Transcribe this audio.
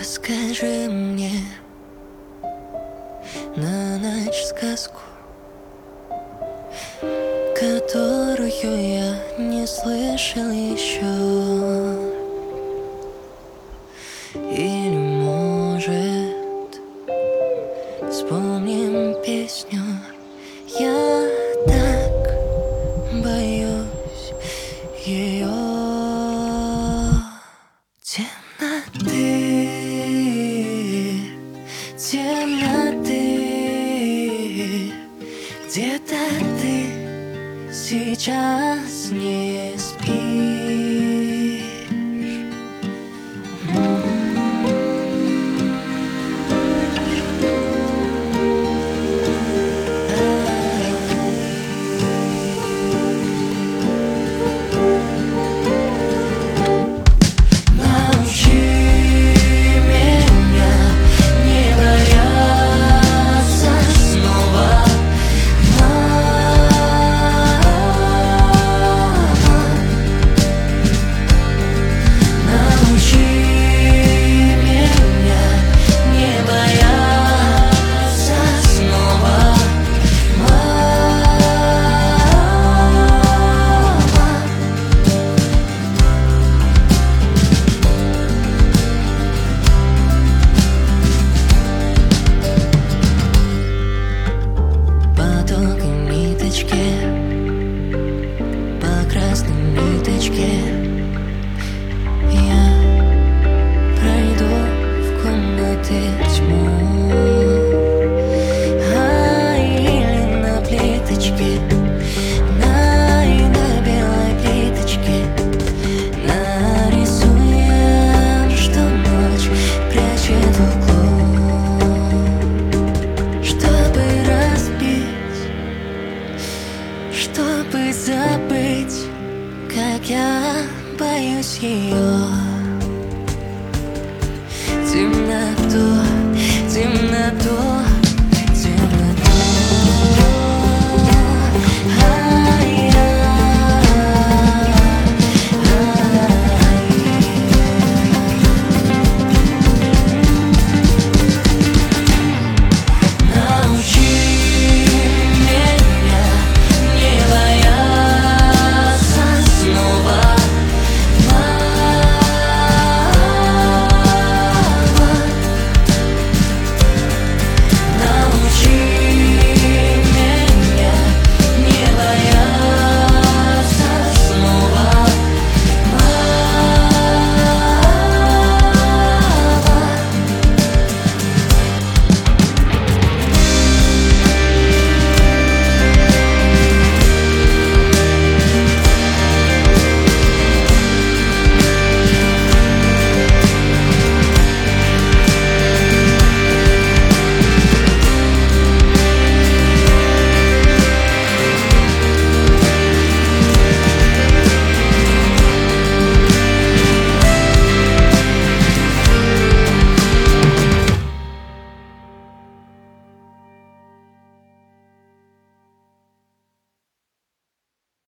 Расскажи мне на ночь сказку, которую я не слышал еще. Или, может, вспомним песню. Я так боюсь ее темноты, темноты. Где-то ты сейчас не спишь. По красной ниточке я пройду в комнате тьму, или на плиточке, на белой плиточке нарисуем, что ночь прячет в углу, чтобы разбить, чтобы забыть, как я боюсь ее.